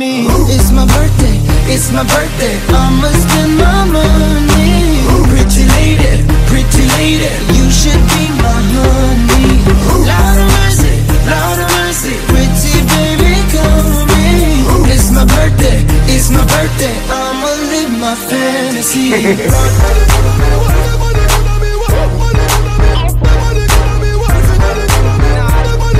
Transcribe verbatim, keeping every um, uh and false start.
me. It's my birthday, it's my birthday, I'ma spend my money. Pretty lady, pretty lady, you should be my honey. Lord of mercy, Lord of mercy, pretty baby come here. It's my birthday, it's my birthday, I'ma live my fantasy.